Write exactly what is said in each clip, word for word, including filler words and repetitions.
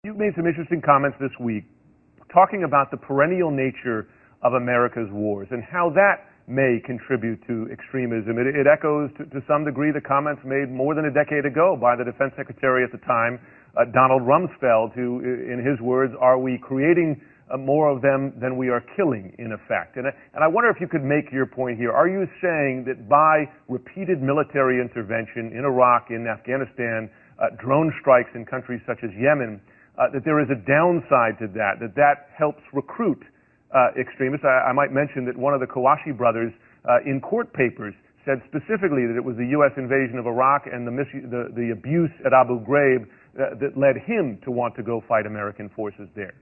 You made some interesting comments this week talking about the perennial nature of America's wars and how that may contribute to extremism. It, it echoes to, to some degree the comments made more than a decade ago by the Defense Secretary at the time, uh, Donald Rumsfeld, who, in his words, are we creating uh, more of them than we are killing, in effect? And, and I wonder if you could make your point here. Are you saying that by repeated military intervention in Iraq, in Afghanistan, uh, drone strikes in countries such as Yemen, Uh, that there is a downside to that, that that helps recruit uh, extremists? I, I might mention that one of the Kawashi brothers uh, in court papers said specifically that it was the U S invasion of Iraq and the, mis- the, the abuse at Abu Ghraib uh, that led him to want to go fight American forces there.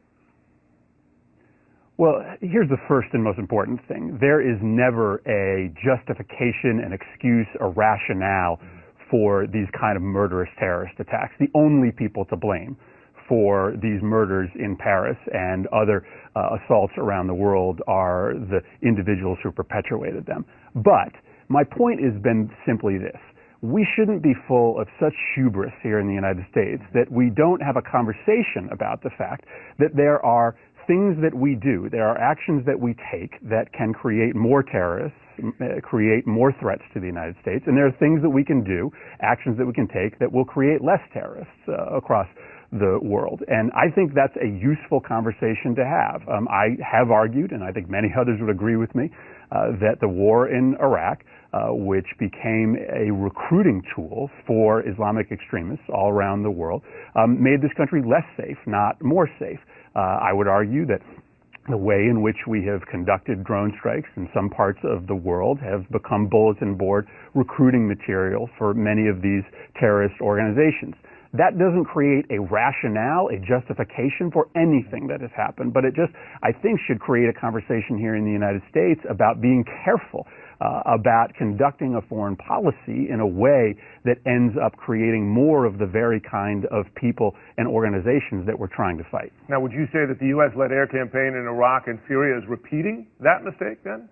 Well, here's the first and most important thing. There is never a justification, an excuse, a rationale for these kind of murderous terrorist attacks. The only people to blame for these murders in Paris and other uh, assaults around the world are the individuals who perpetuated them. But my point has been simply this. We shouldn't be full of such hubris here in the United States that we don't have a conversation about the fact that there are things that we do, there are actions that we take that can create more terrorists, create more threats to the United States, and there are things that we can do, actions that we can take that will create less terrorists uh, across the world. And I think that's a useful conversation to have. Um, I have argued, and I think many others would agree with me, uh, that the war in Iraq, uh, which became a recruiting tool for Islamic extremists all around the world, um, made this country less safe, not more safe. Uh, I would argue that the way in which we have conducted drone strikes in some parts of the world have become bulletin board recruiting material for many of these terrorist organizations. That doesn't create a rationale, a justification for anything that has happened, but it just, I think, should create a conversation here in the United States about being careful uh, about conducting a foreign policy in a way that ends up creating more of the very kind of people and organizations that we're trying to fight. Now, would you say that the U S-led air campaign in Iraq and Syria is repeating that mistake then?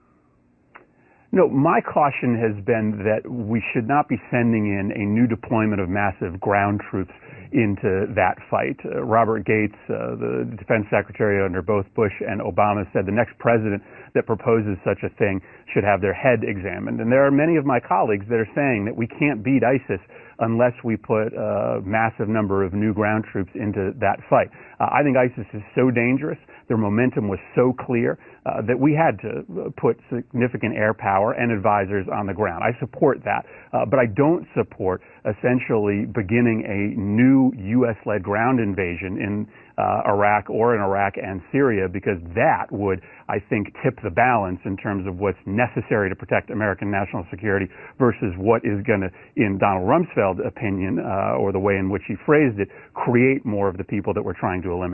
No, my caution has been that we should not be sending in a new deployment of massive ground troops into that fight. Uh, Robert Gates, uh, the defense secretary under both Bush and Obama, said the next president that proposes such a thing should have their head examined. And there are many of my colleagues that are saying that we can't beat ISIS unless we put a massive number of new ground troops into that fight. Uh, I think ISIS is so dangerous, their momentum was so clear, uh, that we had to put significant air power and advisors on the ground. I support that, uh, but I don't support essentially beginning a new U S-led ground invasion in uh, Iraq or in Iraq and Syria, because that would, I think, tip the balance in terms of what's necessary to protect American national security versus what is going to, in Donald Rumsfeld's opinion, uh, or the way in which he phrased it, create more of the people that we're trying to eliminate.